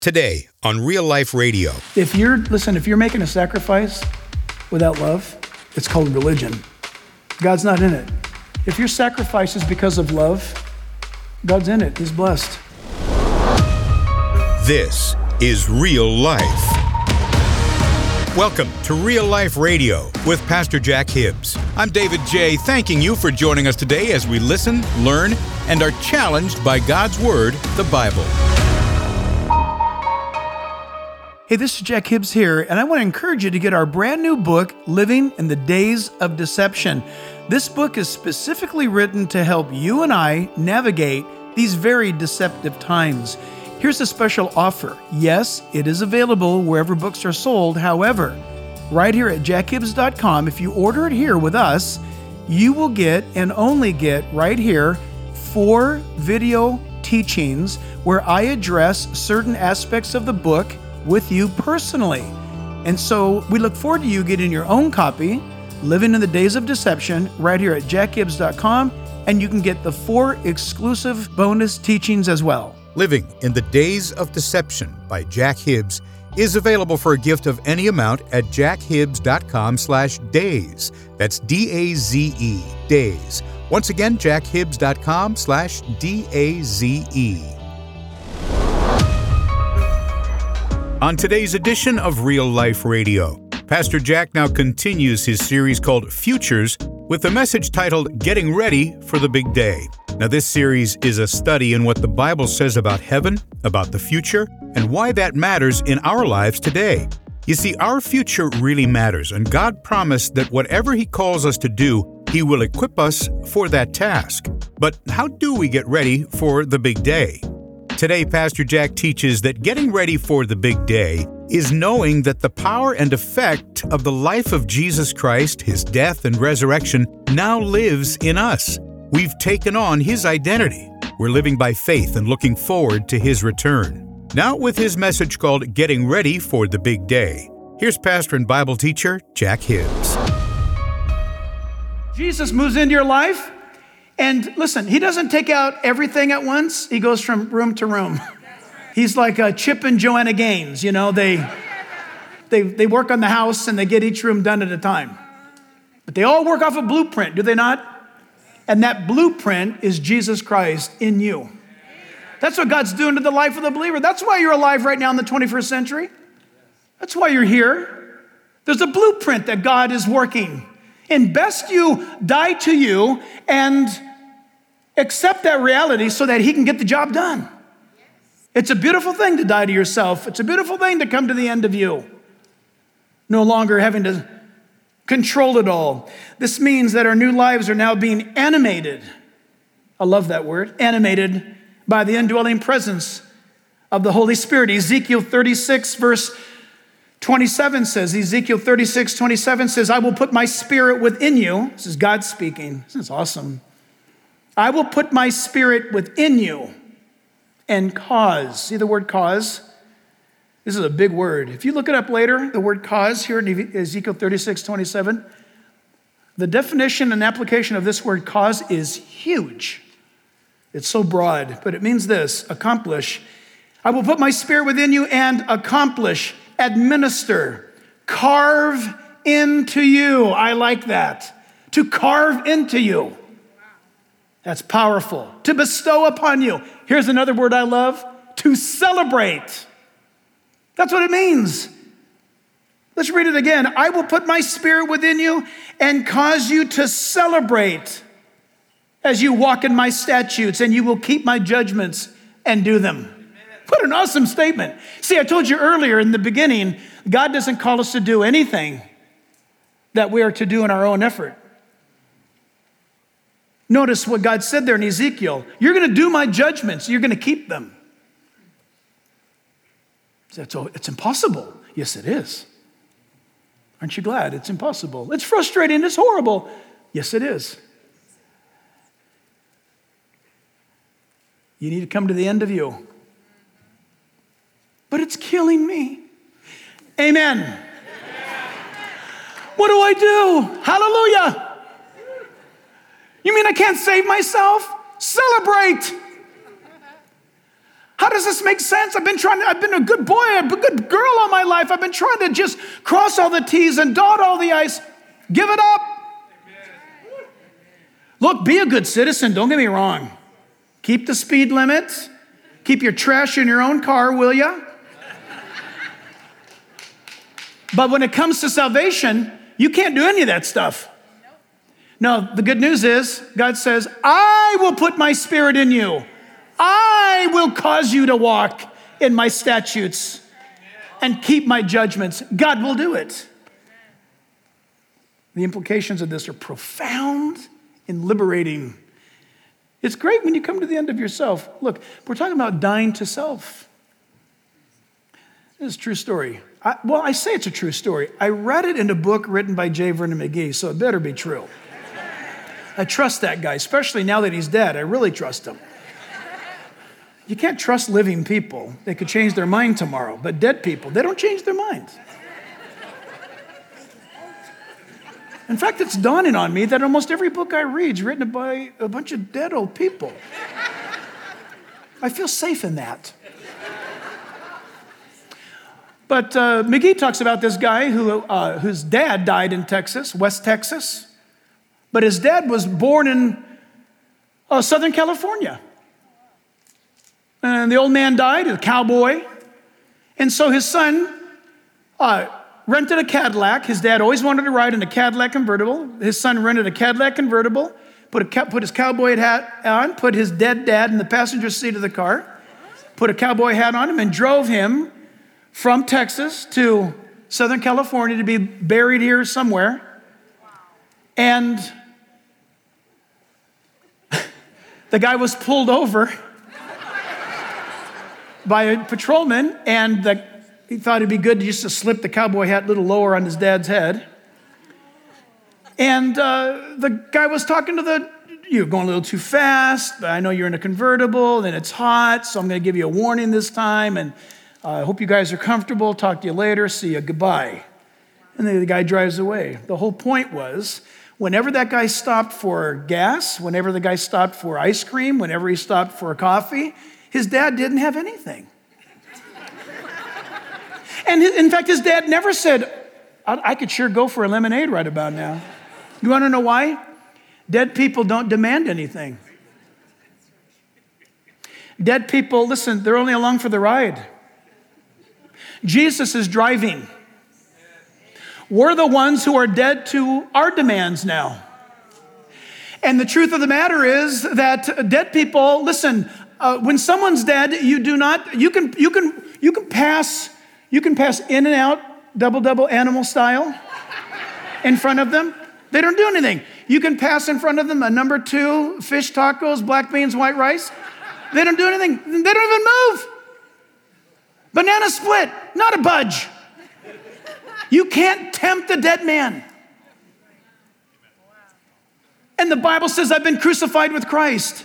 Today on Real Life Radio. If you're making a sacrifice without love, it's called religion. God's not in it. If your sacrifice is because of love, God's in it. He's blessed. This is Real Life. Welcome to Real Life Radio with Pastor Jack Hibbs. I'm David J., thanking you for joining us today as we listen, learn, and are challenged by God's Word, the Bible. Hey, this is Jack Hibbs here, and I want to encourage you to get our brand new book, Living in the Days of Deception. This book is specifically written to help you and I navigate these very deceptive times. Here's a special offer. Yes, it is available wherever books are sold. However, right here at jackhibbs.com, if you order it here with us, you will get and only get right here 4 video teachings where I address certain aspects of the book with you personally. And so we look forward to you getting your own copy, Living in the Days of Deception, right here at jackhibbs.com, and you can get the 4 exclusive bonus teachings as well. Living in the Days of Deception by Jack Hibbs is available for a gift of any amount at jackhibbs.com/days. That's D-A-Z-E, days. Once again, jackhibbs.com/DAZE. On today's edition of Real Life Radio, Pastor Jack now continues his series called Futures with a message titled Getting Ready for the Big Day. Now, this series is a study in what the Bible says about heaven, about the future, and why that matters in our lives today. You see, our future really matters, and God promised that whatever He calls us to do, He will equip us for that task. But how do we get ready for the big day? Today, Pastor Jack teaches that getting ready for the big day is knowing that the power and effect of the life of Jesus Christ, His death and resurrection, now lives in us. We've taken on His identity. We're living by faith and looking forward to His return. Now with his message called Getting Ready for the Big Day, here's pastor and Bible teacher Jack Hibbs. Jesus moves into your life, and listen, He doesn't take out everything at once. He goes from room to room. He's like Chip and Joanna Gaines. You know, they work on the house and they get each room done at a time. But they all work off a blueprint, do they not? And that blueprint is Jesus Christ in you. That's what God's doing to the life of the believer. That's why you're alive right now in the 21st century. That's why you're here. There's a blueprint that God is working. And best you die to you and accept that reality so that He can get the job done. It's a beautiful thing to die to yourself. It's a beautiful thing to come to the end of you. No longer having to control it all. This means that our new lives are now being animated. I love that word, animated by the indwelling presence of the Holy Spirit. Ezekiel 36 verse 27 says, Ezekiel 36:27 says, I will put my spirit within you. This is God speaking. This is awesome. I will put my spirit within you and cause. See the word cause? This is a big word. If you look it up later, the word cause here in Ezekiel 36:27, the definition and application of this word cause is huge. It's so broad, but it means this, accomplish. I will put my spirit within you and accomplish, administer, carve into you. I like that. To carve into you. That's powerful. To bestow upon you. Here's another word I love. To celebrate. That's what it means. Let's read it again. I will put my spirit within you and cause you to celebrate as you walk in my statutes, and you will keep my judgments and do them. What an awesome statement. See, I told you earlier in the beginning, God doesn't call us to do anything that we are to do in our own effort. Notice what God said there in Ezekiel. You're going to do my judgments. You're going to keep them. It's impossible. Yes, it is. Aren't you glad? It's impossible. It's frustrating. It's horrible. Yes, it is. You need to come to the end of you. But it's killing me. Amen. What do I do? Hallelujah. You mean I can't save myself? Celebrate. How does this make sense? I've been a good boy, a good girl all my life. I've been trying to just cross all the T's and dot all the I's. Give it up. Look, be a good citizen. Don't get me wrong. Keep the speed limit. Keep your trash in your own car, will ya? But when it comes to salvation, you can't do any of that stuff. No, the good news is God says, I will put my spirit in you. I will cause you to walk in my statutes and keep my judgments. God will do it. The implications of this are profound and liberating. It's great when you come to the end of yourself. Look, we're talking about dying to self. This is a true story. I say it's a true story. I read it in a book written by J. Vernon McGee, so it better be true. I trust that guy, especially now that he's dead. I really trust him. You can't trust living people. They could change their mind tomorrow. But dead people, they don't change their minds. In fact, it's dawning on me that almost every book I read is written by a bunch of dead old people. I feel safe in that. But McGee talks about this guy whose dad died in Texas, West Texas. But his dad was born in Southern California. And the old man died, a cowboy. And so his son rented a Cadillac. His dad always wanted to ride in a Cadillac convertible. His son rented a Cadillac convertible, put his cowboy hat on, put his dead dad in the passenger seat of the car, put a cowboy hat on him, and drove him from Texas to Southern California to be buried here somewhere. And the guy was pulled over by a patrolman, and he thought it'd be good just to slip the cowboy hat a little lower on his dad's head. And the guy was talking to you're going a little too fast. I know you're in a convertible, and it's hot, so I'm going to give you a warning this time, and I hope you guys are comfortable. Talk to you later. See you. Goodbye. And then the guy drives away. The whole point was, whenever that guy stopped for gas, whenever the guy stopped for ice cream, whenever he stopped for a coffee, his dad didn't have anything. And in fact, his dad never said, I could sure go for a lemonade right about now. You want to know why? Dead people don't demand anything. Dead people, listen, they're only along for the ride. Jesus is driving. We're the ones who are dead to our demands now. And the truth of the matter is that dead people, listen, when someone's dead, you can pass in and out, double animal style in front of them. They don't do anything. You can pass in front of them a number 2, fish tacos, black beans, white rice. They don't do anything. They don't even move. Banana split, not a budge. You can't tempt a dead man. And the Bible says, I've been crucified with Christ.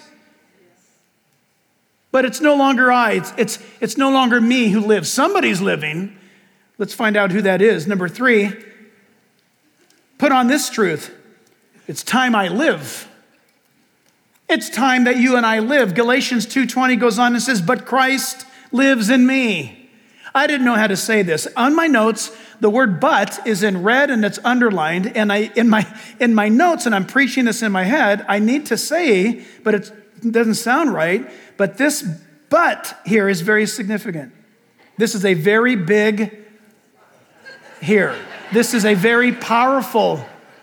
But it's no longer I. It's no longer me who lives. Somebody's living. Let's find out who that is. Number 3, put on this truth. It's time I live. It's time that you and I live. Galatians 2:20 goes on and says, but Christ lives in me. I didn't know how to say this. On my notes, the word but is in red and it's underlined. And in my notes, and I'm preaching this in my head, I need to say, but it doesn't sound right. But this but here is very significant. This is a very big here. This is a very powerful.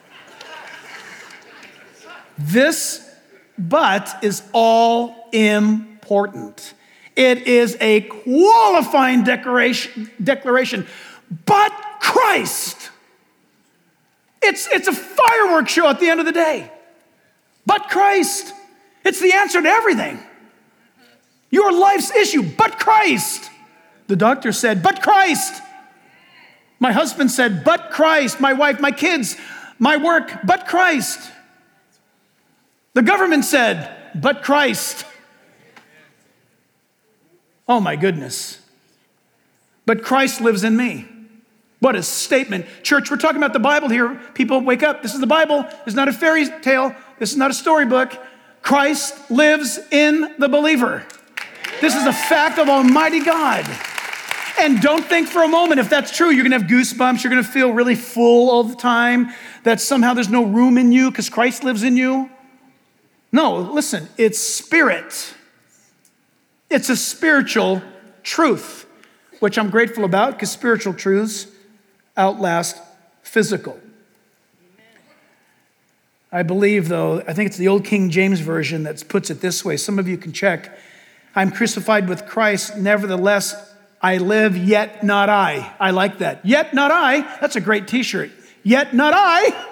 This but is all important. It is a qualifying declaration. But Christ. It's a fireworks show at the end of the day. But Christ. It's the answer to everything. Your life's issue, but Christ. The doctor said, but Christ. My husband said, but Christ. My wife, my kids, my work, but Christ. The government said, but Christ. Oh my goodness. But Christ lives in me. What a statement. Church, we're talking about the Bible here. People, wake up. This is the Bible. It's not a fairy tale. This is not a storybook. Christ lives in the believer. This is a fact of Almighty God. And don't think for a moment, if that's true, you're gonna have goosebumps, you're gonna feel really full all the time, that somehow there's no room in you because Christ lives in you. No, listen, it's spirit. It's a spiritual truth, which I'm grateful about because spiritual truths outlast physical. I believe, though, I think it's the old King James Version that puts it this way. Some of you can check. I'm crucified with Christ, nevertheless I live, yet not I. I like that. Yet not I. That's a great t-shirt. Yet not I.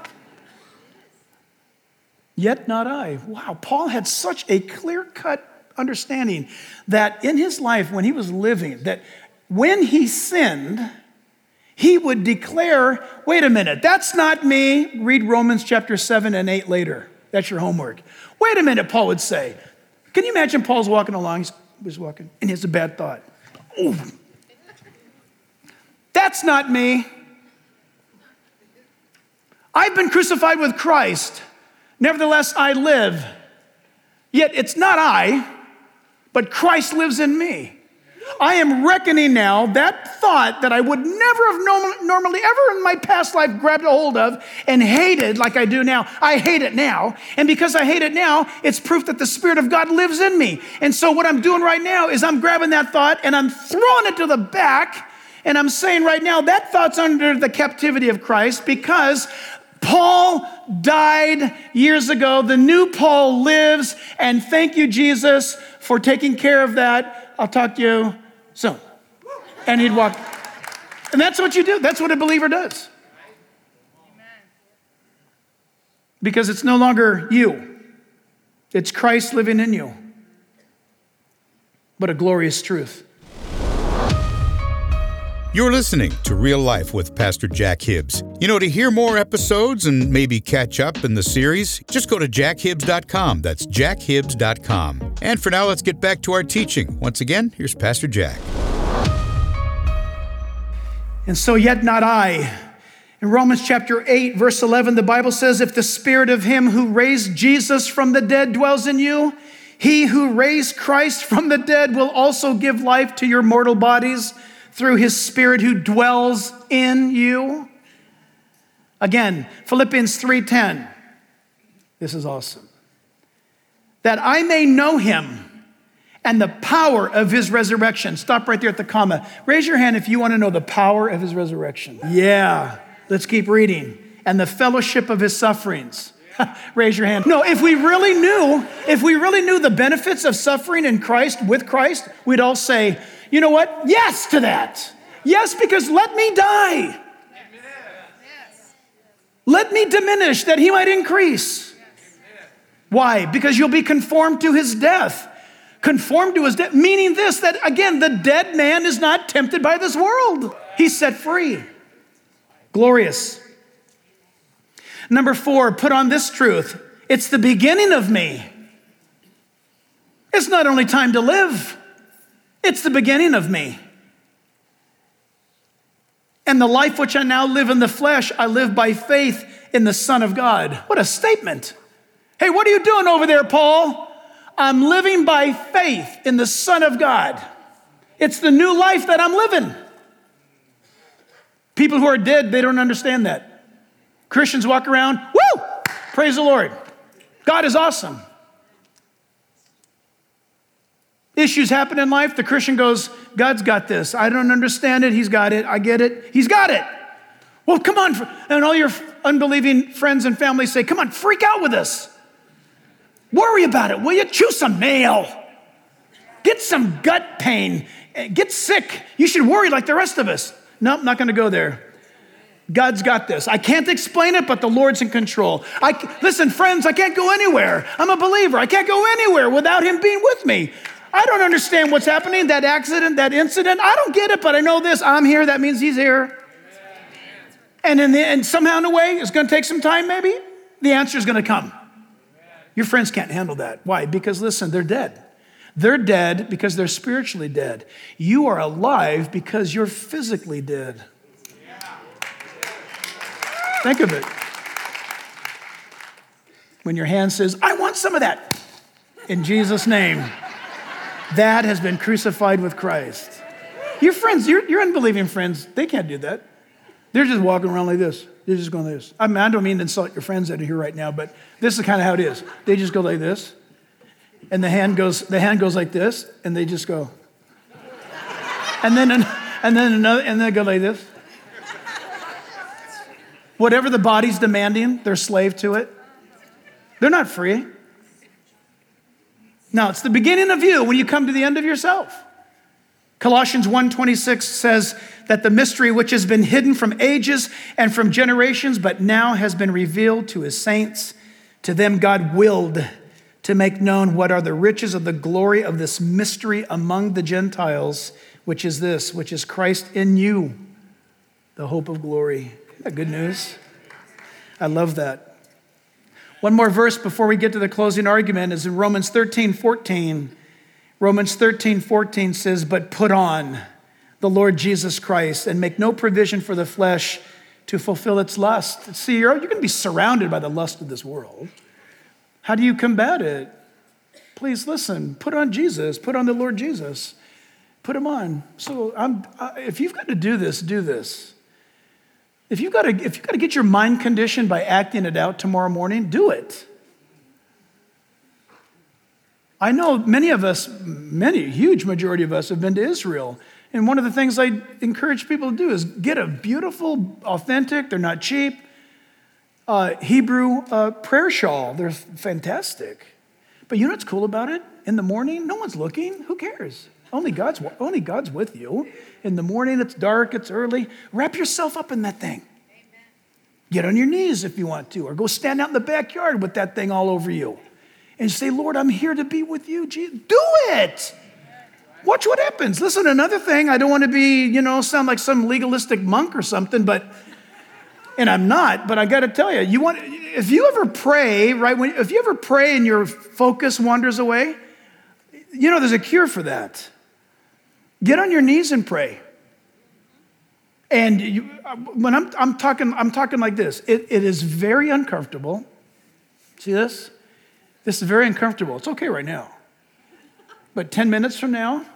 Yet not I. Wow, Paul had such a clear-cut understanding that in his life when he was living, that when he sinned, he would declare, wait a minute, that's not me. Read Romans chapter 7 and 8 later. That's your homework. Wait a minute, Paul would say. Can you imagine Paul's walking along, he's walking, and he has a bad thought. Ooh. That's not me. I've been crucified with Christ. Nevertheless, I live. Yet it's not I, but Christ lives in me. I am reckoning now that thought that I would never have normally ever in my past life grabbed a hold of and hated like I do now. I hate it now. And because I hate it now, it's proof that the Spirit of God lives in me. And so what I'm doing right now is I'm grabbing that thought and I'm throwing it to the back. And I'm saying right now that thought's under the captivity of Christ because Paul died years ago. The new Paul lives. And thank you, Jesus, for taking care of that. I'll talk to you soon. And he'd walk. And that's what you do. That's what a believer does. Because it's no longer you. It's Christ living in you. What a glorious truth. You're listening to Real Life with Pastor Jack Hibbs. You know, to hear more episodes and maybe catch up in the series, just go to jackhibbs.com. That's jackhibbs.com. And for now, let's get back to our teaching. Once again, here's Pastor Jack. And so yet not I. In Romans chapter 8, verse 11, the Bible says, if the Spirit of him who raised Jesus from the dead dwells in you, he who raised Christ from the dead will also give life to your mortal bodies through his Spirit who dwells in you. Again, Philippians 3:10. This is awesome. That I may know him and the power of his resurrection. Stop right there at the comma. Raise your hand if you want to know the power of his resurrection. Yeah, let's keep reading. And the fellowship of his sufferings. Raise your hand. No, if we really knew the benefits of suffering in Christ, with Christ, we'd all say, you know what? Yes to that. Yes, because let me die. Let me diminish that he might increase. Why? Because you'll be conformed to his death. Conformed to his death, meaning this, that again, the dead man is not tempted by this world. He's set free. Glorious. Number 4, put on this truth. It's the beginning of me. It's not only time to live. It's the beginning of me. And the life which I now live in the flesh, I live by faith in the Son of God. What a statement. Hey, what are you doing over there, Paul? I'm living by faith in the Son of God. It's the new life that I'm living. People who are dead, they don't understand that. Christians walk around, woo, praise the Lord. God is awesome. Issues happen in life, the Christian goes, God's got this. I don't understand it, he's got it, I get it, he's got it. Well, come on. And all your unbelieving friends and family say, come on, freak out with us. Worry about it, will you? Chew some nail. Get some gut pain. Get sick. You should worry like the rest of us. Nope, not going to go there. God's got this. I can't explain it, but the Lord's in control. Listen, friends, I can't go anywhere. I'm a believer. I can't go anywhere without him being with me. I don't understand what's happening, that accident, that incident. I don't get it, but I know this. I'm here. That means he's here. And somehow in a way, it's going to take some time maybe. The answer is going to come. Your friends can't handle that. Why? Because listen, they're dead. They're dead because they're spiritually dead. You are alive because you're physically dead. Think of it. When your hand says, I want some of that, in Jesus' name. That has been crucified with Christ. Your friends, your unbelieving friends, they can't do that. They're just walking around like this. They're just going like this. I mean, I don't mean to insult your friends that are here right now, but this is kind of how it is. They just go like this, and the hand goes like this, and they just go, and then another, and they go like this. Whatever the body's demanding, they're slave to it. They're not free. Now, it's the beginning of you when you come to the end of yourself. Colossians 1:26 says that the mystery which has been hidden from ages and from generations, but now has been revealed to his saints. To them God willed to make known what are the riches of the glory of this mystery among the Gentiles, which is this, which is Christ in you, the hope of glory. Isn't that good news? I love that. One more verse before we get to the closing argument is in Romans 13:14. Romans 13:14 says, but put on the Lord Jesus Christ and make no provision for the flesh to fulfill its lust. See, you're going to be surrounded by the lust of this world. How do you combat it? Please listen, put on Jesus, put on the Lord Jesus, put him on. So if you've got to do this, do this. If you've got to get your mind conditioned by acting it out tomorrow morning, do it. I know many of us, a huge majority of us have been to Israel. And one of the things I encourage people to do is get a beautiful, authentic, they're not cheap, Hebrew prayer shawl. They're fantastic. But you know what's cool about it? In the morning, no one's looking. Who cares? Only God's with you. In the morning, it's dark, it's early. Wrap yourself up in that thing. Amen. Get on your knees if you want to, or go stand out in the backyard with that thing all over you. And say, Lord, I'm here to be with you. Jesus. Do it. Watch what happens. Listen, another thing, I don't want to be, sound like some legalistic monk or something, and I'm not, but I got to tell you, if you ever pray, right, if you ever pray and your focus wanders away, there's a cure for that. Get on your knees and pray. And when I'm talking like this, it is very uncomfortable. See this? This is very uncomfortable. It's okay right now. But 10 minutes from now,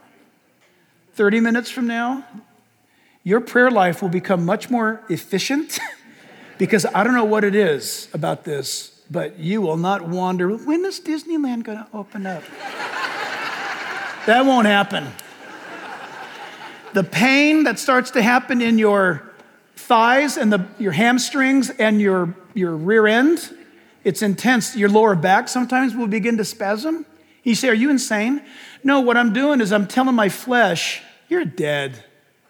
30 minutes from now, your prayer life will become much more efficient because I don't know what it is about this, but you will not wander. When is Disneyland going to open up? That won't happen. The pain that starts to happen in your thighs and your hamstrings and your rear end, it's intense. Your lower back sometimes will begin to spasm. You say, are you insane? No, what I'm doing is I'm telling my flesh, you're dead.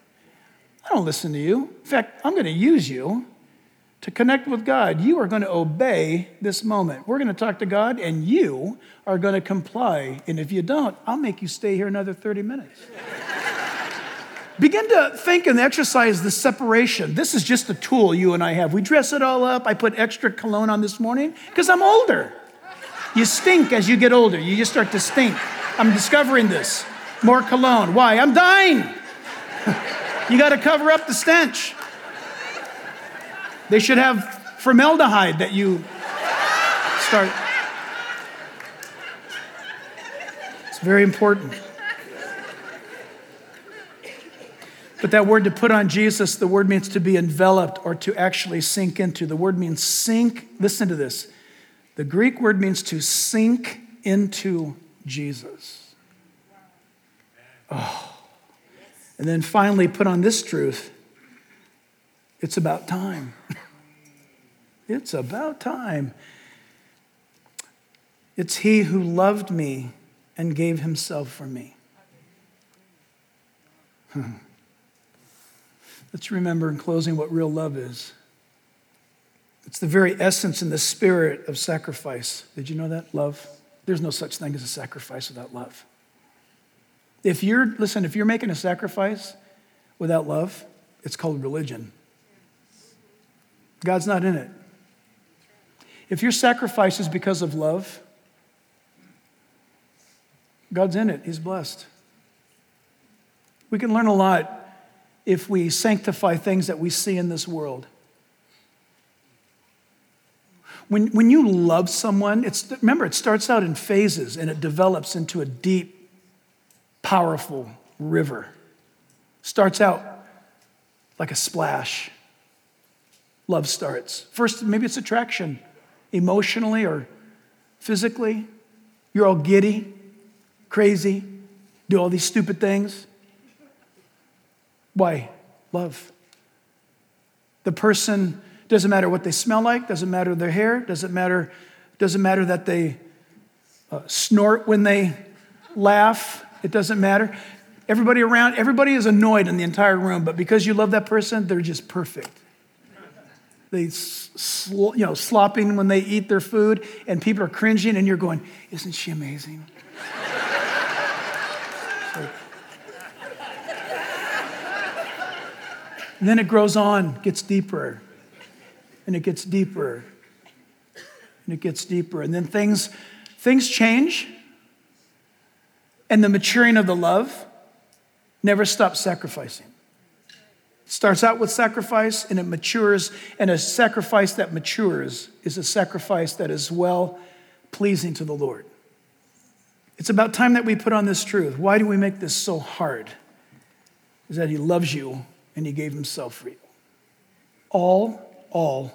I don't listen to you. In fact, I'm going to use you to connect with God. You are going to obey this moment. We're going to talk to God, and you are going to comply. And if you don't, I'll make you stay here another 30 minutes. Begin to think and exercise the separation. This is just a tool you and I have. We dress it all up. I put extra cologne on this morning because I'm older. You stink as you get older. You just start to stink. I'm discovering this. More cologne. Why? I'm dying. You got to cover up the stench. They should have formaldehyde that you start. It's very important. But that word to put on Jesus, the word means to be enveloped or to actually sink into. The word means sink. Listen to this. The Greek word means to sink into Jesus. Oh. And then finally put on this truth. It's about time. It's about time. It's he who loved me and gave himself for me. Let's remember in closing what real love is. It's the very essence and the spirit of sacrifice. Did you know that? Love. There's no such thing as a sacrifice without love. If you're making a sacrifice without love, it's called religion. God's not in it. If your sacrifice is because of love, God's in it. He's blessed. We can learn a lot if we sanctify things that we see in this world. When you love someone, remember, it starts out in phases and it develops into a deep powerful river. Starts out like a splash. Love starts. First, maybe it's attraction, emotionally or physically. You're all giddy, crazy, do all these stupid things. Why? Love. The person, doesn't matter what they smell like, doesn't matter their hair, doesn't matter that they snort when they laugh, it doesn't matter. Everybody is annoyed in the entire room, but because you love that person, they're just perfect. They slopping when they eat their food, and people are cringing, and you're going, isn't she amazing? And then it grows on, gets deeper, and it gets deeper, and it gets deeper. And then things change, and the maturing of the love never stops sacrificing. It starts out with sacrifice, and it matures, and a sacrifice that matures is a sacrifice that is well-pleasing to the Lord. It's about time that we put on this truth. Why do we make this so hard? Is that he loves you, and he gave himself for you. All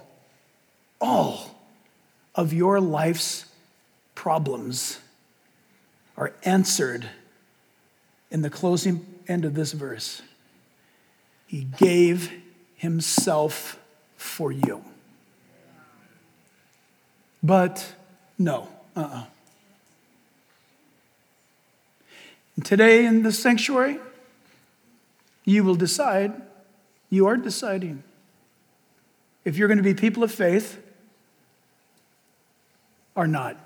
of your life's problems are answered in the closing end of this verse. He gave himself for you. But no, And today in the sanctuary, you are deciding if you're going to be people of faith or not.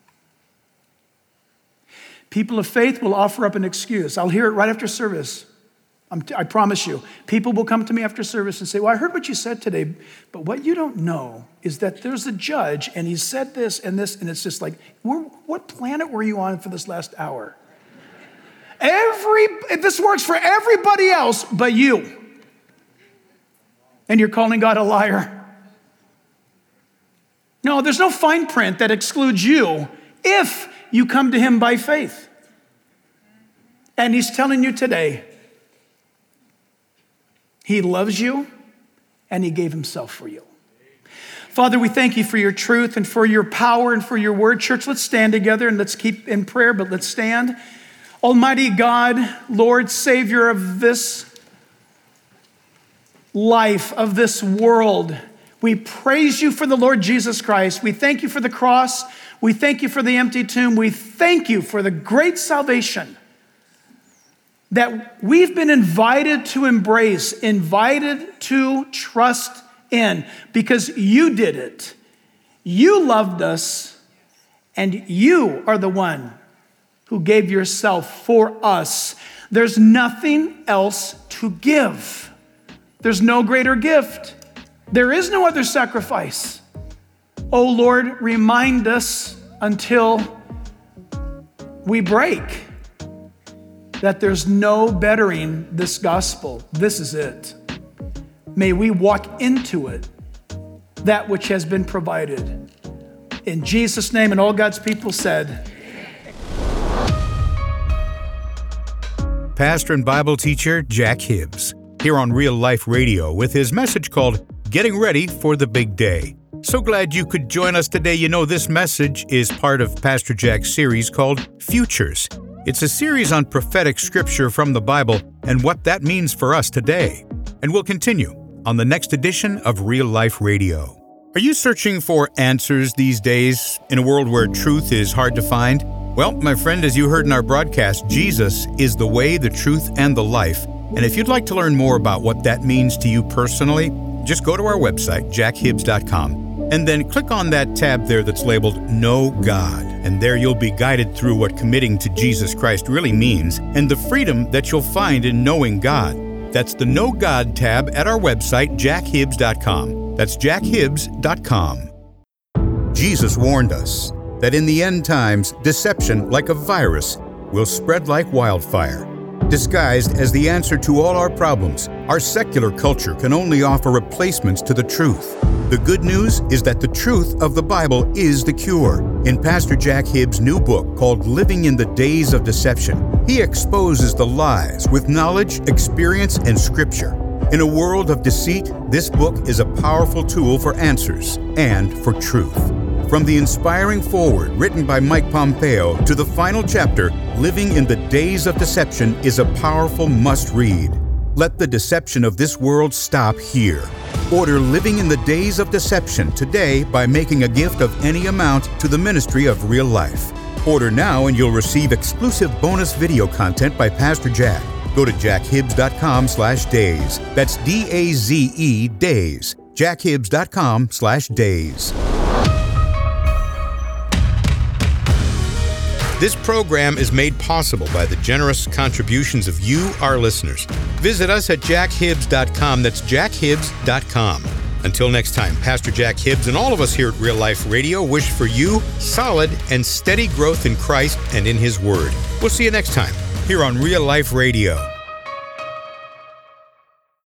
People of faith will offer up an excuse. I'll hear it right after service. I promise you. People will come to me after service and say, well, I heard what you said today, but what you don't know is that there's a judge and he said this, and it's just like, what planet were you on for this last hour? This works for everybody else but you. And you're calling God a liar. No, there's no fine print that excludes you if you come to him by faith. And he's telling you today, he loves you and he gave himself for you. Father, we thank you for your truth and for your power and for your word. Church, let's stand together and let's keep in prayer, but let's stand. Almighty God, Lord, Savior of this life, of this world, we praise you for the Lord Jesus Christ. We thank you for the cross. We thank you for the empty tomb. We thank you for the great salvation that we've been invited to embrace, invited to trust in, because you did it. You loved us, and you are the one who gave yourself for us. There's nothing else to give. There's no greater gift. There is no other sacrifice. Oh Lord, remind us until we break that there's no bettering this gospel. This is it. May we walk into it, that which has been provided. In Jesus' name, and all God's people said, Pastor and Bible teacher Jack Hibbs, here on Real Life Radio with his message called Getting Ready for the Big Day. So glad you could join us today. You know, this message is part of Pastor Jack's series called Futures. It's a series on prophetic scripture from the Bible and what that means for us today. And we'll continue on the next edition of Real Life Radio. Are you searching for answers these days in a world where truth is hard to find? Well, my friend, as you heard in our broadcast, Jesus is the way, the truth, and the life. And if you'd like to learn more about what that means to you personally, just go to our website, jackhibbs.com, and then click on that tab there that's labeled Know God. And there you'll be guided through what committing to Jesus Christ really means and the freedom that you'll find in knowing God. That's the Know God tab at our website, jackhibbs.com. That's jackhibbs.com. Jesus warned us that in the end times, deception, like a virus, will spread like wildfire. Disguised as the answer to all our problems, our secular culture can only offer replacements to the truth. The good news is that the truth of the Bible is the cure. In Pastor Jack Hibbs' new book called Living in the Days of Deception, he exposes the lies with knowledge, experience, and scripture. In a world of deceit, this book is a powerful tool for answers and for truth. From the inspiring foreword written by Mike Pompeo to the final chapter, Living in the Days of Deception is a powerful must-read. Let the deception of this world stop here. Order Living in the Days of Deception today by making a gift of any amount to the Ministry of Real Life. Order now and you'll receive exclusive bonus video content by Pastor Jack. Go to jackhibbs.com/days. That's D-A-Z-E days. jackhibbs.com/days. This program is made possible by the generous contributions of you, our listeners. Visit us at jackhibbs.com. That's jackhibbs.com. Until next time, Pastor Jack Hibbs and all of us here at Real Life Radio wish for you solid and steady growth in Christ and in His Word. We'll see you next time here on Real Life Radio.